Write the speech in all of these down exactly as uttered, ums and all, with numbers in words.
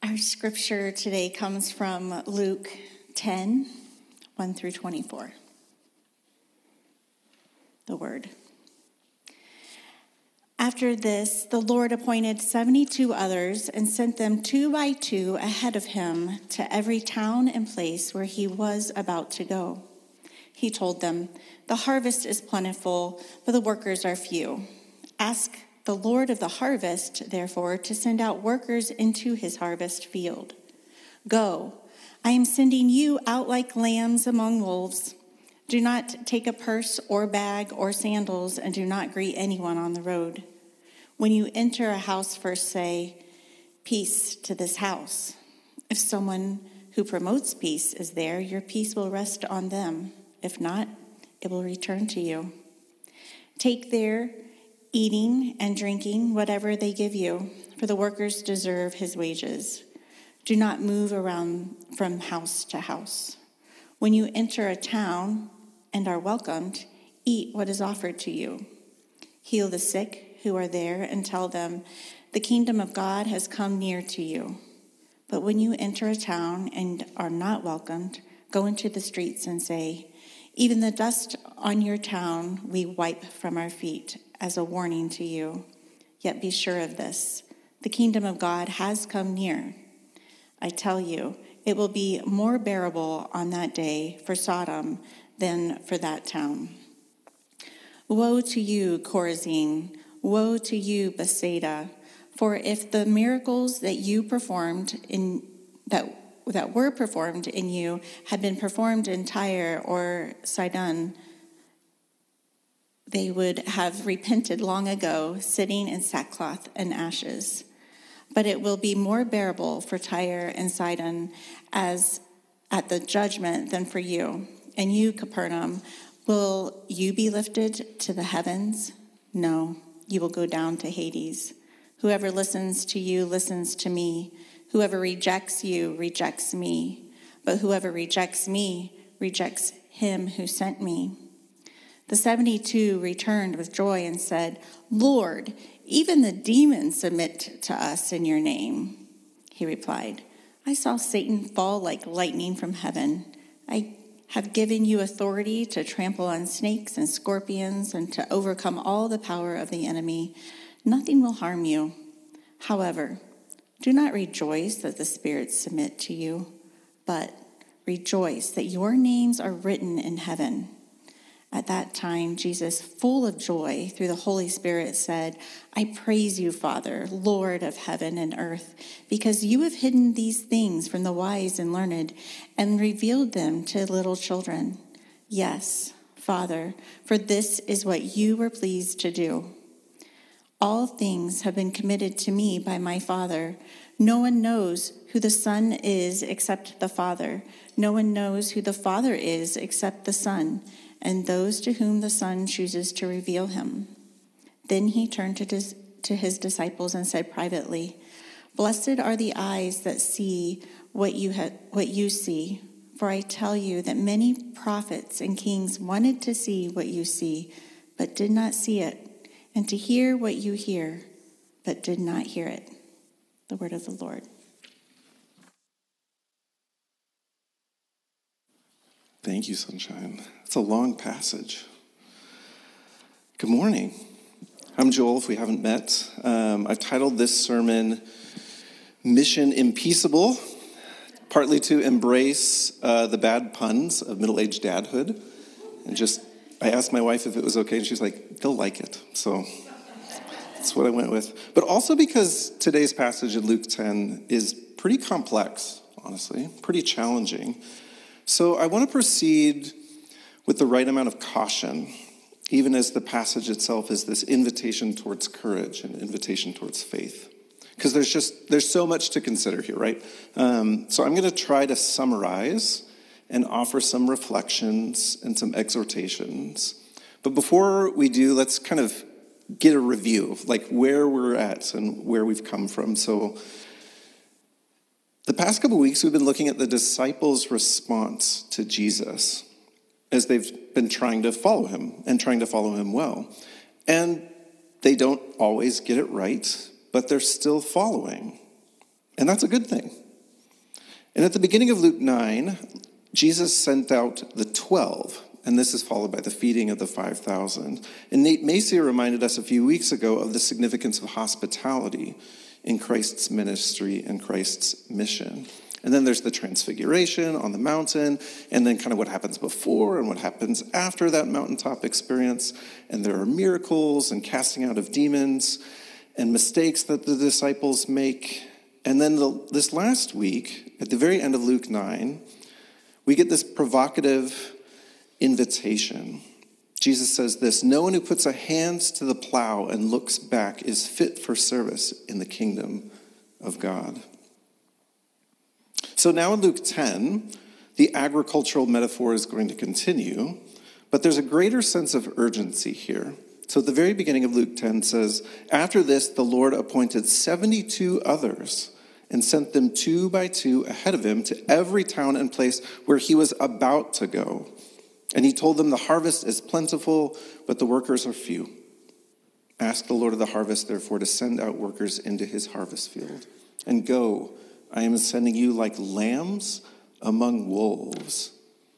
Our scripture today comes from Luke ten, one through twenty-four. The word. After this, the Lord appointed seventy-two others and sent them two by two ahead of him to every town and place where he was about to go. He told them, "The harvest is plentiful, but the workers are few. Ask the Lord of the harvest, therefore, to send out workers into his harvest field. Go, I am sending you out like lambs among wolves. Do not take a purse or bag or sandals, and do not greet anyone on the road. When you enter a house, first say, 'Peace to this house.' If someone who promotes peace is there, your peace will rest on them. If not, it will return to you. Take their eating and drinking whatever they give you, for the workers deserve his wages. Do not move around from house to house. When you enter a town and are welcomed, eat what is offered to you. Heal the sick who are there and tell them, 'The kingdom of God has come near to you.' But when you enter a town and are not welcomed, go into the streets and say, 'Even the dust on your town we wipe from our feet as a warning to you. Yet be sure of this, the kingdom of God has come near. I tell you, it will be more bearable on that day for Sodom than for that town. Woe to you, Chorazin! Woe to you, Bethsaida! For if the miracles that you performed in that that were performed in you had been performed in Tyre or Sidon, they would have repented long ago, sitting in sackcloth and ashes. But it will be more bearable for Tyre and Sidon as at the judgment than for you. And you, Capernaum, will you be lifted to the heavens? No, you will go down to Hades. Whoever listens to you listens to me. Whoever rejects you rejects me. But whoever rejects me rejects him who sent me." The seventy-two returned with joy and said, "Lord, even the demons submit to us in your name." He replied, "I saw Satan fall like lightning from heaven. I have given you authority to trample on snakes and scorpions and to overcome all the power of the enemy. Nothing will harm you. However, do not rejoice that the spirits submit to you, but rejoice that your names are written in heaven." At that time, Jesus, full of joy through the Holy Spirit, said, "I praise you, Father, Lord of heaven and earth, because you have hidden these things from the wise and learned and revealed them to little children. Yes, Father, for this is what you were pleased to do. All things have been committed to me by my Father. No one knows who the Son is except the Father. No one knows who the Father is except the Son, and those to whom the Son chooses to reveal him." Then he turned to his, to his disciples and said privately, "Blessed are the eyes that see what you ha- what you see. For I tell you that many prophets and kings wanted to see what you see, but did not see it, and to hear what you hear, but did not hear it." The word of the Lord. Thank you, Sunshine. It's a long passage. Good morning. I'm Joel, if we haven't met. Um, I've titled this sermon, Mission Impeaceable, partly to embrace uh, the bad puns of middle-aged dadhood. And just, I asked my wife if it was okay, and she's like, "They'll like it." So that's what I went with. But also because today's passage in Luke ten is pretty complex, honestly, pretty challenging. So I want to proceed with the right amount of caution, even as the passage itself is this invitation towards courage and invitation towards faith. Because there's just, there's so much to consider here, right? Um, so I'm going to try to summarize and offer some reflections and some exhortations. But before we do, let's kind of get a review of like where we're at and where we've come from. So the past couple of weeks, we've been looking at the disciples' response to Jesus as they've been trying to follow him and trying to follow him well. And they don't always get it right, but they're still following. And that's a good thing. And at the beginning of Luke nine, Jesus sent out the twelve, and this is followed by the feeding of the five thousand. And Nate Macy reminded us a few weeks ago of the significance of hospitality in Christ's ministry and Christ's mission. And then there's the transfiguration on the mountain, and then kind of what happens before and what happens after that mountaintop experience. And there are miracles and casting out of demons and mistakes that the disciples make. And then the, this last week, at the very end of Luke nine, we get this provocative invitation. Jesus says this: "No one who puts a hand to the plow and looks back is fit for service in the kingdom of God." So now in Luke ten, the agricultural metaphor is going to continue, but there's a greater sense of urgency here. So at the very beginning of Luke ten says, "After this, the Lord appointed seventy-two others and sent them two by two ahead of him to every town and place where he was about to go. And he told them, the harvest is plentiful, but the workers are few. Ask the Lord of the harvest, therefore, to send out workers into his harvest field. And go, I am sending you like lambs among wolves."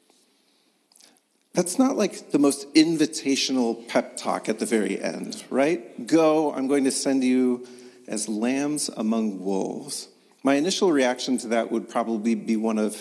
That's not like the most invitational pep talk at the very end, right? Go, I'm going to send you as lambs among wolves. My initial reaction to that would probably be one of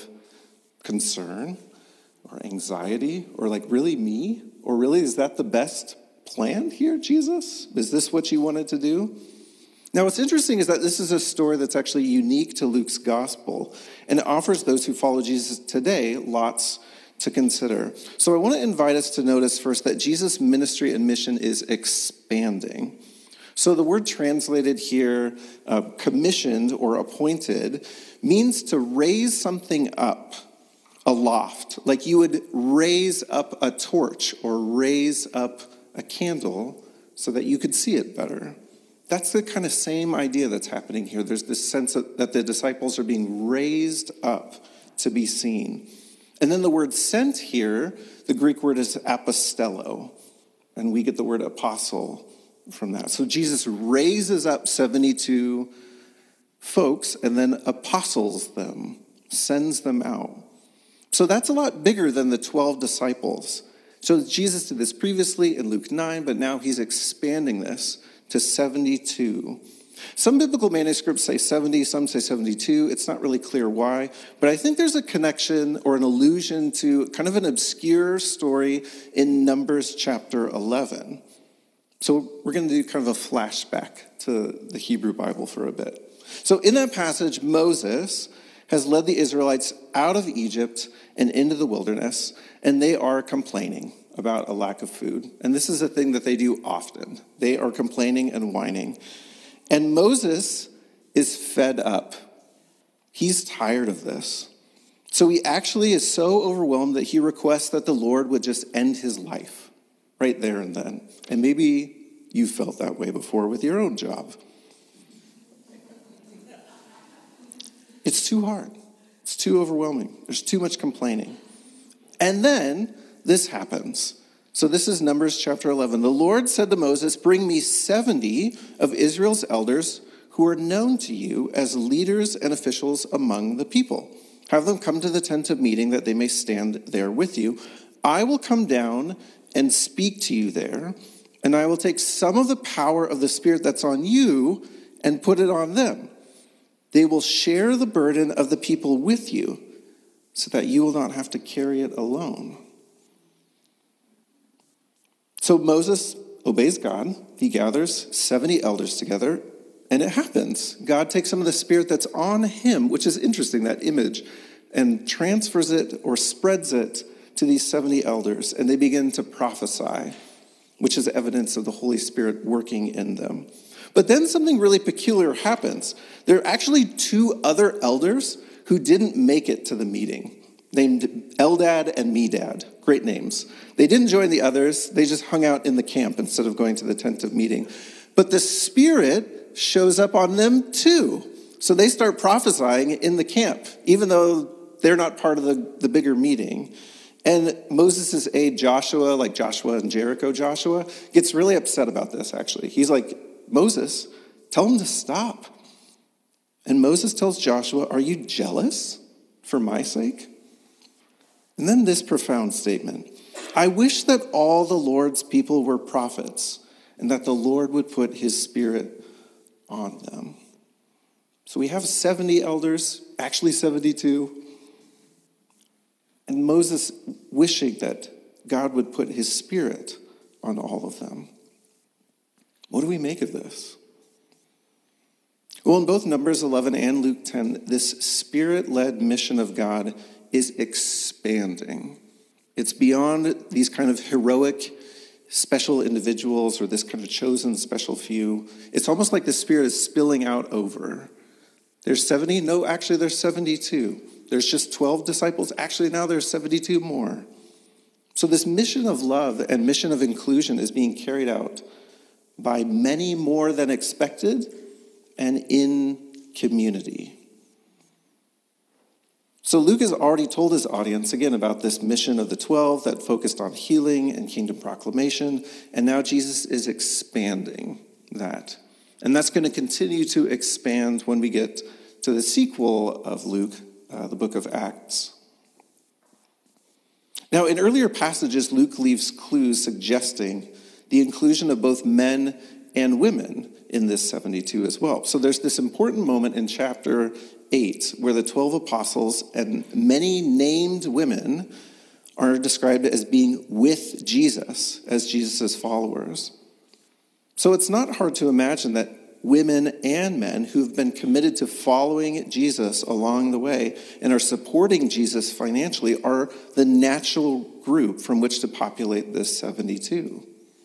concern or anxiety, or like, really me? Or really, is that the best plan here, Jesus? Is this what you wanted to do? Now, what's interesting is that this is a story that's actually unique to Luke's gospel, and it offers those who follow Jesus today lots to consider. So I want to invite us to notice first that Jesus' ministry and mission is expanding. So the word translated here, uh, commissioned or appointed, means to raise something up aloft, like you would raise up a torch or raise up a candle so that you could see it better. That's the kind of same idea that's happening here. There's this sense of, that the disciples are being raised up to be seen. And then the word sent here, the Greek word is apostello, and we get the word apostle from that. So Jesus raises up seventy-two folks and then apostles them, sends them out. So that's a lot bigger than the twelve disciples. So Jesus did this previously in Luke nine, but now he's expanding this to seventy-two. Some biblical manuscripts say seventy, some say seventy-two. It's not really clear why, but I think there's a connection or an allusion to kind of an obscure story in Numbers chapter eleven. So we're going to do kind of a flashback to the Hebrew Bible for a bit. So in that passage, Moses has led the Israelites out of Egypt and into the wilderness, and they are complaining about a lack of food. And this is a thing that they do often. They are complaining and whining. And Moses is fed up. He's tired of this. So he actually is so overwhelmed that he requests that the Lord would just end his life right there and then. And maybe you felt that way before with your own job. It's too hard. It's too overwhelming. There's too much complaining. And then this happens. So this is Numbers chapter eleven. The Lord said to Moses, "Bring me seventy of Israel's elders who are known to you as leaders and officials among the people. Have them come to the tent of meeting that they may stand there with you. I will come down and speak to you there, and I will take some of the power of the Spirit that's on you and put it on them. They will share the burden of the people with you so that you will not have to carry it alone." So Moses obeys God. He gathers seventy elders together, and it happens. God takes some of the Spirit that's on him, which is interesting, that image, and transfers it or spreads it to these seventy elders, and they begin to prophesy, which is evidence of the Holy Spirit working in them. But then something really peculiar happens. There are actually two other elders who didn't make it to the meeting, named Eldad and Medad. Great names. They didn't join the others. They just hung out in the camp instead of going to the tent of meeting. But the Spirit shows up on them too. So they start prophesying in the camp, even though they're not part of the, the bigger meeting. And Moses' aide Joshua, like Joshua and Jericho Joshua, gets really upset about this, actually. He's like, "Moses, tell them to stop." And Moses tells Joshua, "Are you jealous? for my sake? And then this profound statement, I wish that all the Lord's people were prophets and that the Lord would put his Spirit on them. So we have seventy elders, actually seventy-two, and Moses wishing that God would put his Spirit on all of them. What do we make of this? Well, in both Numbers eleven and Luke ten, this Spirit-led mission of God is expanding. It's beyond these kind of heroic special individuals or this kind of chosen special few. It's almost like the Spirit is spilling out over. There's seventy? No, actually there's seventy-two. There's just twelve disciples. Actually now there's seventy-two more. So this mission of love and mission of inclusion is being carried out by many more than expected and in community. So Luke has already told his audience, again, about this mission of the twelve that focused on healing and kingdom proclamation, and now Jesus is expanding that. And that's going to continue to expand when we get to the sequel of Luke, uh, the book of Acts. Now, in earlier passages, Luke leaves clues suggesting the inclusion of both men and women in this seventy-two as well. So there's this important moment in chapter eight where the twelve apostles and many named women are described as being with Jesus, as Jesus' followers. So it's not hard to imagine that women and men who've been committed to following Jesus along the way and are supporting Jesus financially are the natural group from which to populate this seventy-two.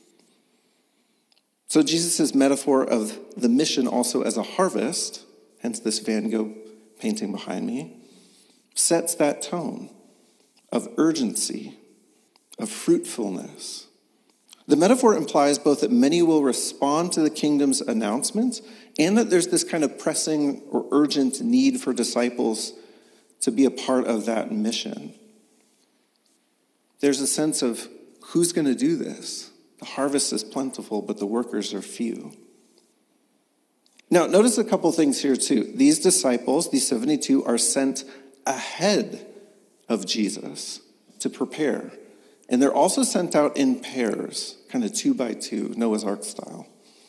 So Jesus' metaphor of the mission also as a harvest, hence this Van Gogh painting behind me, sets that tone of urgency, of fruitfulness. The metaphor implies both that many will respond to the kingdom's announcement and that there's this kind of pressing or urgent need for disciples to be a part of that mission. There's a sense of who's going to do this? The harvest is plentiful, but the workers are few. Now, notice a couple things here too. These disciples, these seventy-two, are sent ahead of Jesus to prepare. And they're also sent out in pairs, kind of two by two, Noah's Ark style.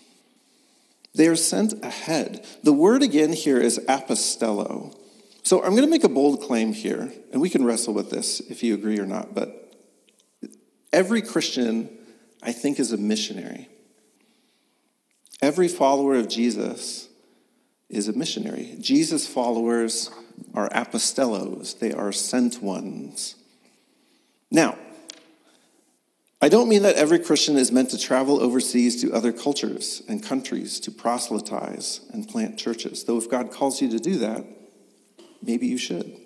They are sent ahead. The word again here is apostello. So I'm going to make a bold claim here, and we can wrestle with this if you agree or not, but every Christian, I think, is a missionary. Every follower of Jesus is a missionary. Jesus' followers are apostellos. They are sent ones. Now, I don't mean that every Christian is meant to travel overseas to other cultures and countries to proselytize and plant churches. Though if God calls you to do that, maybe you should.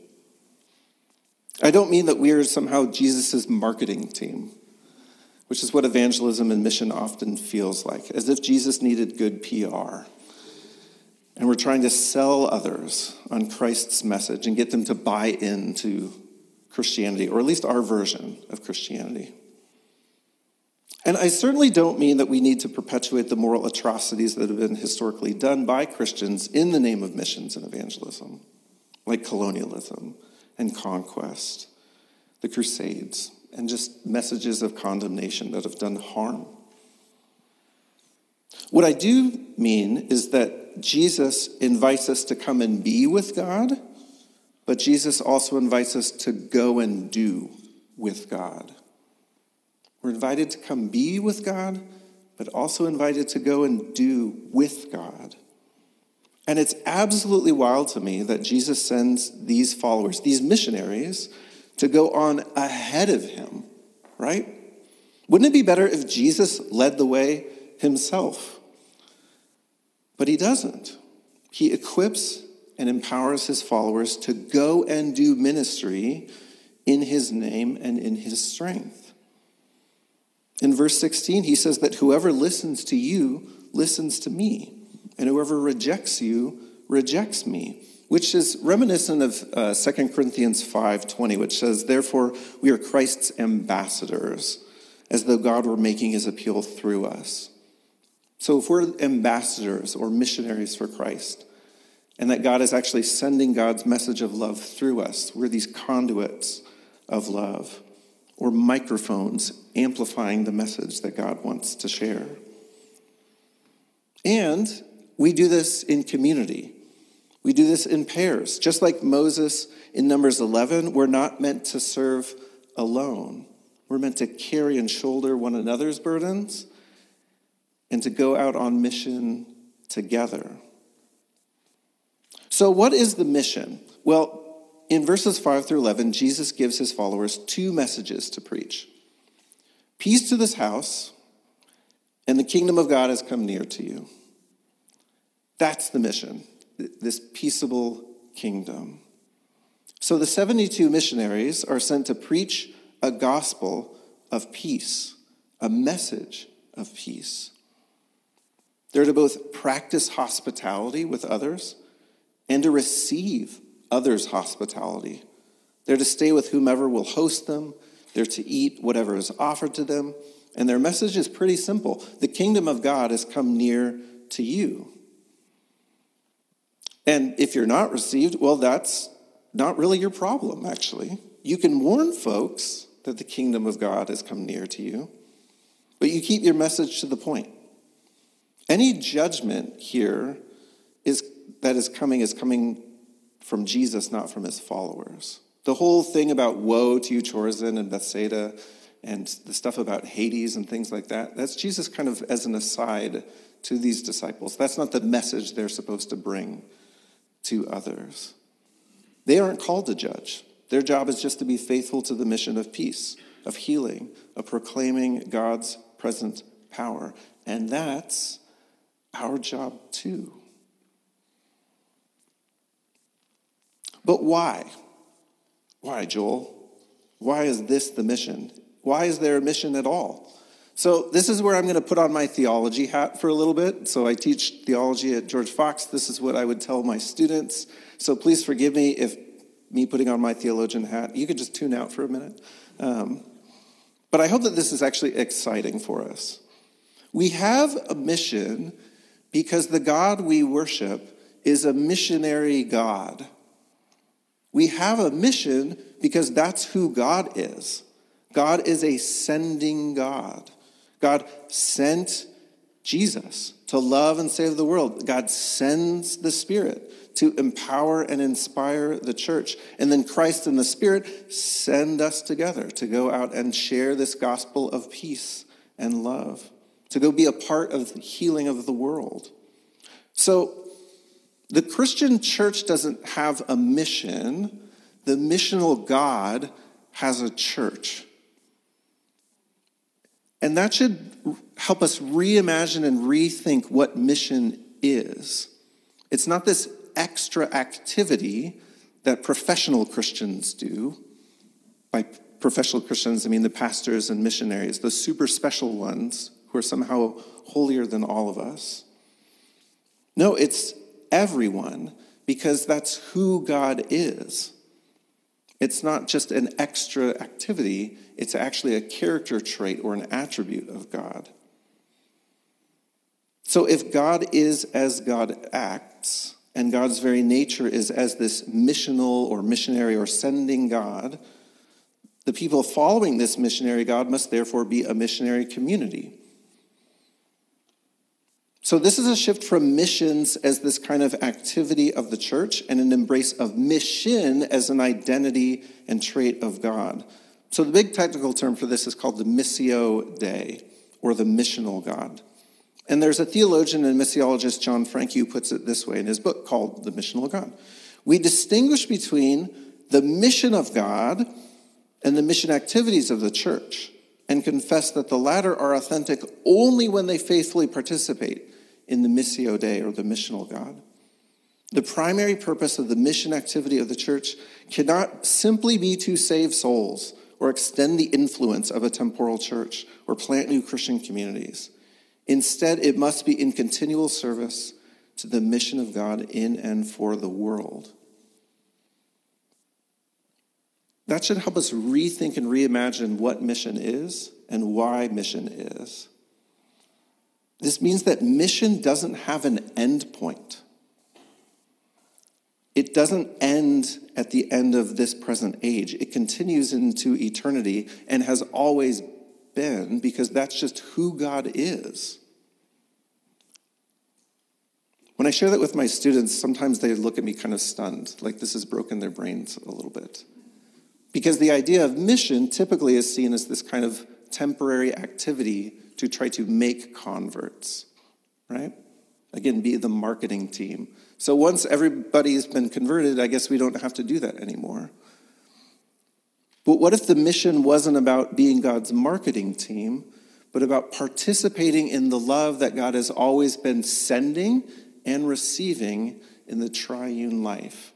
I don't mean that we are somehow Jesus' marketing team, which is what evangelism and mission often feels like, as if Jesus needed good P R. And we're trying to sell others on Christ's message and get them to buy into Christianity, or at least our version of Christianity. And I certainly don't mean that we need to perpetuate the moral atrocities that have been historically done by Christians in the name of missions and evangelism, like colonialism and conquest, the Crusades, and just messages of condemnation that have done harm. What I do mean is that Jesus invites us to come and be with God, but Jesus also invites us to go and do with God. We're invited to come be with God, but also invited to go and do with God. And it's absolutely wild to me that Jesus sends these followers, these missionaries, to go on ahead of him, right? Wouldn't it be better if Jesus led the way himself? But he doesn't. He equips and empowers his followers to go and do ministry in his name and in his strength. In verse sixteen, he says that whoever listens to you listens to me, and whoever rejects you rejects me, which is reminiscent of uh, Second Corinthians five twenty, which says, therefore, we are Christ's ambassadors, as though God were making his appeal through us. So if we're ambassadors or missionaries for Christ, and that God is actually sending God's message of love through us. We're these conduits of love, or microphones amplifying the message that God wants to share. And we do this in community. We do this in pairs. Just like Moses in Numbers eleven, we're not meant to serve alone. We're meant to carry and shoulder one another's burdens and to go out on mission together. So what is the mission? Well, in verses five through eleven, Jesus gives his followers two messages to preach. Peace to this house, and the kingdom of God has come near to you. That's the mission, this peaceable kingdom. So the seventy-two missionaries are sent to preach a gospel of peace, a message of peace. They're to both practice hospitality with others and to receive others' hospitality. They're to stay with whomever will host them. They're to eat whatever is offered to them. And their message is pretty simple. The kingdom of God has come near to you. And if you're not received, well, that's not really your problem, actually. You can warn folks that the kingdom of God has come near to you, but you keep your message to the point. Any judgment here is that is coming is coming from Jesus, not from his followers. The whole thing about woe to you, Chorazin and Bethsaida, and the stuff about Hades and things like that, that's Jesus kind of as an aside to these disciples. That's not the message they're supposed to bring to others. They aren't called to judge. Their job is just to be faithful to the mission of peace, of healing, of proclaiming God's present power. And that's our job too. But why? Why, Joel? Why is this the mission? Why is there a mission at all? So this is where I'm going to put on my theology hat for a little bit. So I teach theology at George Fox. This is what I would tell my students. So please forgive me if me putting on my theologian hat, you could just tune out for a minute. Um, but I hope that this is actually exciting for us. We have a mission because the God we worship is a missionary God. We have a mission because that's who God is. God is a sending God. God sent Jesus to love and save the world. God sends the Spirit to empower and inspire the church. And then Christ and the Spirit send us together to go out and share this gospel of peace and love, to go be a part of the healing of the world. So the Christian church doesn't have a mission. The missional God has a church. And that should help us reimagine and rethink what mission is. It's not this extra activity that professional Christians do. By professional Christians, I mean the pastors and missionaries, the super special ones who are somehow holier than all of us. No, it's everyone, because that's who God is. It's not just an extra activity, it's actually a character trait or an attribute of God. So if God is as God acts, and God's very nature is as this missional or missionary or sending God, the people following this missionary God must therefore be a missionary community. So this is a shift from missions as this kind of activity of the church and an embrace of mission as an identity and trait of God. So the big technical term for this is called the Missio Dei, or the missional God. And there's a theologian and missiologist, John Franke, who puts it this way in his book called The Missional God. We distinguish between the mission of God and the mission activities of the church, and confess that the latter are authentic only when they faithfully participate in the Missio Dei, or the missional God. The primary purpose of the mission activity of the church cannot simply be to save souls or extend the influence of a temporal church or plant new Christian communities. Instead, it must be in continual service to the mission of God in and for the world. That should help us rethink and reimagine what mission is and why mission is. This means that mission doesn't have an end point. it doesn't end at the end of this present age. It continues into eternity and has always been, because that's just who God is. When I share that with my students, sometimes they look at me kind of stunned, like this has broken their brains a little bit. Because the idea of mission typically is seen as this kind of temporary activity to try to make converts, right? Again, be the marketing team. So once everybody's been converted, I guess we don't have to do that anymore. But what if the mission wasn't about being God's marketing team, but about participating in the love that God has always been sending and receiving in the triune life?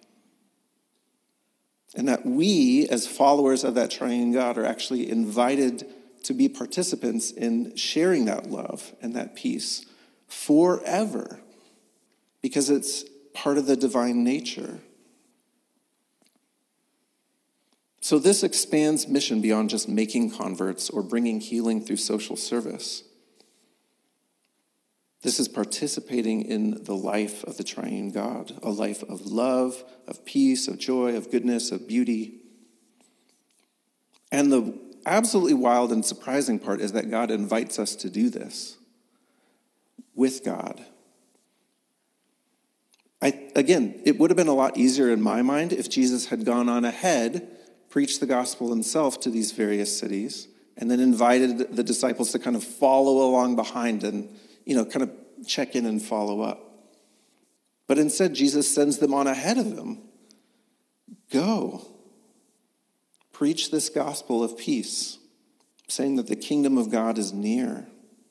And that we, as followers of that triune God, are actually invited to be participants in sharing that love and that peace forever, because it's part of the divine nature. So this expands mission beyond just making converts or bringing healing through social service. This is participating in the life of the triune God, a life of love, of peace, of joy, of goodness, of beauty. And the absolutely wild and surprising part is that God invites us to do this with God. I, again, it would have been a lot easier in my mind if Jesus had gone on ahead, preached the gospel himself to these various cities, and then invited the disciples to kind of follow along behind and, you know, kind of check in and follow up. But instead, Jesus sends them on ahead of him. Go. Preach this gospel of peace, saying that the kingdom of God is near.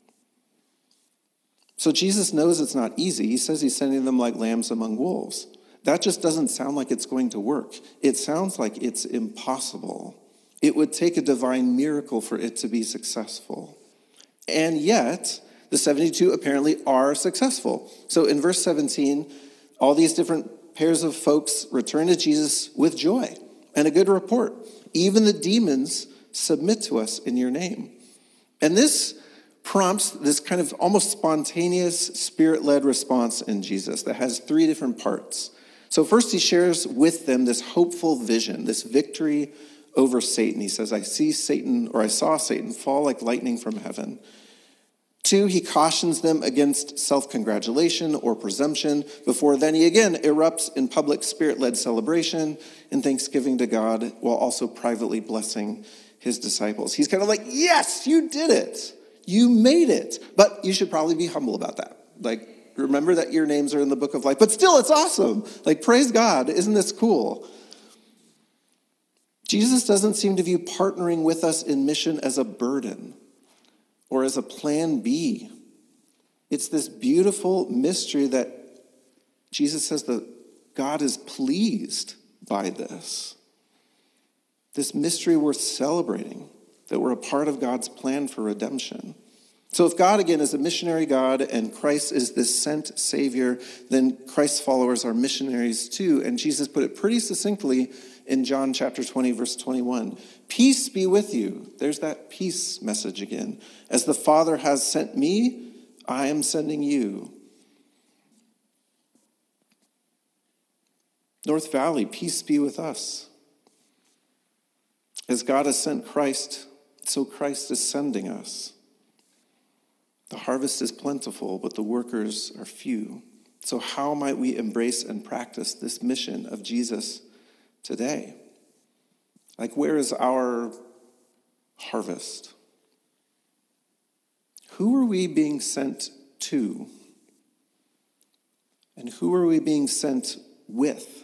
So Jesus knows it's not easy. He says he's sending them like lambs among wolves. That just doesn't sound like it's going to work. It sounds like it's impossible. It would take a divine miracle for it to be successful. And yet, the seventy-two apparently are successful. So in verse seventeen, all these different pairs of folks return to Jesus with joy and a good report. Even the demons submit to us in your name. And this prompts this kind of almost spontaneous, spirit-led response in Jesus that has three different parts. So first he shares with them this hopeful vision, this victory over Satan. He says, I see Satan, or I saw Satan fall like lightning from heaven. Two, he cautions them against self-congratulation or presumption before then he again erupts in public spirit-led celebration and thanksgiving to God while also privately blessing his disciples. He's kind of like, yes, you did it. You made it. But you should probably be humble about that. Like, remember that your names are in the book of life. But still, it's awesome. Like, praise God. Isn't this cool? Jesus doesn't seem to view partnering with us in mission as a burden or as a plan B. It's this beautiful mystery that Jesus says that God is pleased by this. This mystery worth celebrating, that we're a part of God's plan for redemption. So if God, again, is a missionary God and Christ is this sent Savior, then Christ's followers are missionaries too. And Jesus put it pretty succinctly in John chapter twenty, verse twenty-one. Peace be with you. There's that peace message again. As the Father has sent me, I am sending you. North Valley, peace be with us. As God has sent Christ, so Christ is sending us. The harvest is plentiful, but the workers are few. So how might we embrace and practice this mission of Jesus today? Like, where is our harvest? Who are we being sent to? And who are we being sent with?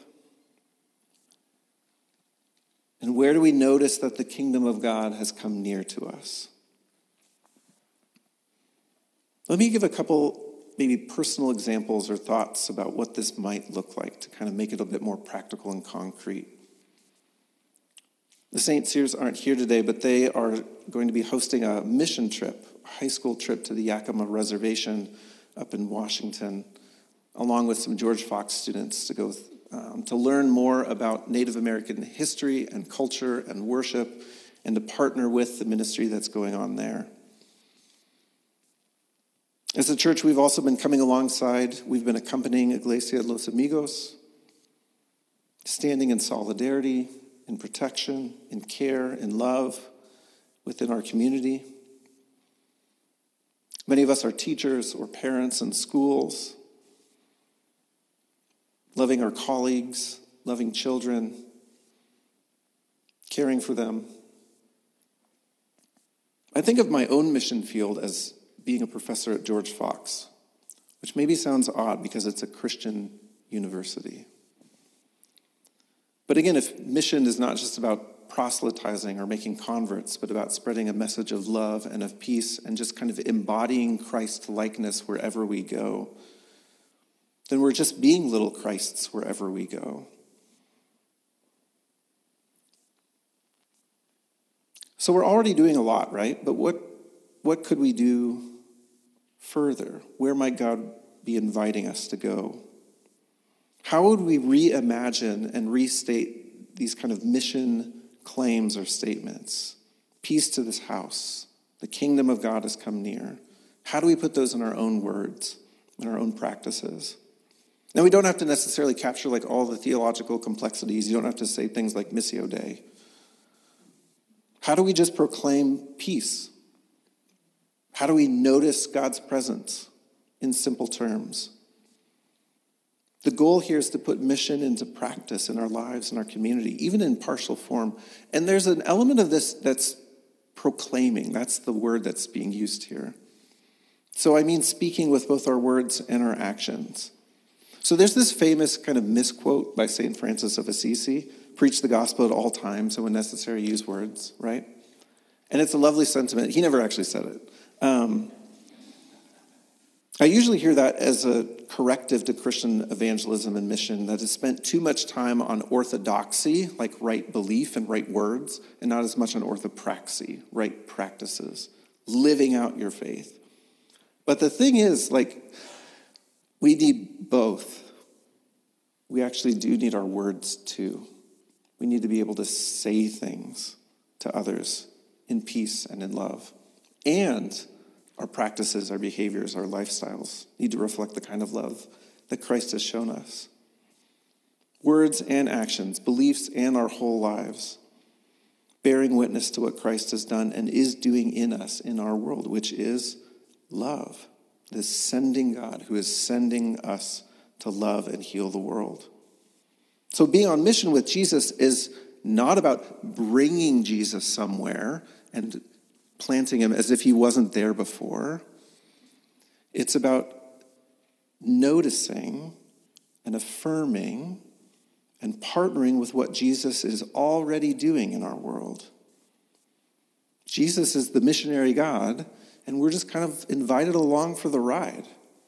And where do we notice that the kingdom of God has come near to us? Let me give a couple maybe personal examples or thoughts about what this might look like to kind of make it a bit more practical and concrete. The Saint Cyrs aren't here today, but they are going to be hosting a mission trip, a high school trip to the Yakima Reservation up in Washington, along with some George Fox students to go um, to learn more about Native American history and culture and worship and to partner with the ministry that's going on there. As a church, we've also been coming alongside, we've been accompanying Iglesia Los Amigos, standing in solidarity, in protection, in care, in love within our community. Many of us are teachers or parents in schools, loving our colleagues, loving children, caring for them. I think of my own mission field as being a professor at George Fox, which maybe sounds odd because it's a Christian university. But again, if mission is not just about proselytizing or making converts, but about spreading a message of love and of peace and just kind of embodying Christ likeness wherever we go, then we're just being little Christs wherever we go. So we're already doing a lot, right? But what, what could we do further? Where might God be inviting us to go? How would we reimagine and restate these kind of mission claims or statements? Peace to this house. The kingdom of God has come near. How do we put those in our own words, in our own practices? Now, we don't have to necessarily capture like all the theological complexities. You don't have to say things like Missio Dei. How do we just proclaim peace? How do we notice God's presence in simple terms? The goal here is to put mission into practice in our lives, in our community, even in partial form. And there's an element of this that's proclaiming. That's the word that's being used here. So I mean speaking with both our words and our actions. So there's this famous kind of misquote by Saint Francis of Assisi, preach the gospel at all times, and when necessary, use words, right? And it's a lovely sentiment. He never actually said it. Um, I usually hear that as a corrective to Christian evangelism and mission that has spent too much time on orthodoxy, like right belief and right words, and not as much on orthopraxy, right practices, living out your faith. But the thing is, like, we need both. We actually do need our words too. We need to be able to say things to others in peace and in love. And our practices, our behaviors, our lifestyles need to reflect the kind of love that Christ has shown us. Words and actions, beliefs and our whole lives, bearing witness to what Christ has done and is doing in us, in our world, which is love. This sending God who is sending us to love and heal the world. So being on mission with Jesus is not about bringing Jesus somewhere and planting him as if he wasn't there before. It's about noticing and affirming and partnering with what Jesus is already doing in our world. Jesus is the missionary God, and we're just kind of invited along for the ride.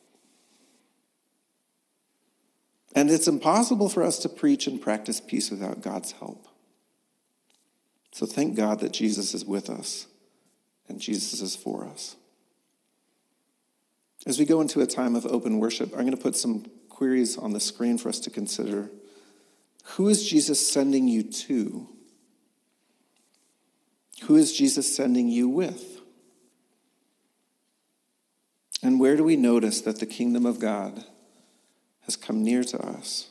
And it's impossible for us to preach and practice peace without God's help. So thank God that Jesus is with us and Jesus is for us. As we go into a time of open worship, I'm going to put some queries on the screen for us to consider. Who is Jesus sending you to? Who is Jesus sending you with? And where do we notice that the kingdom of God has come near to us?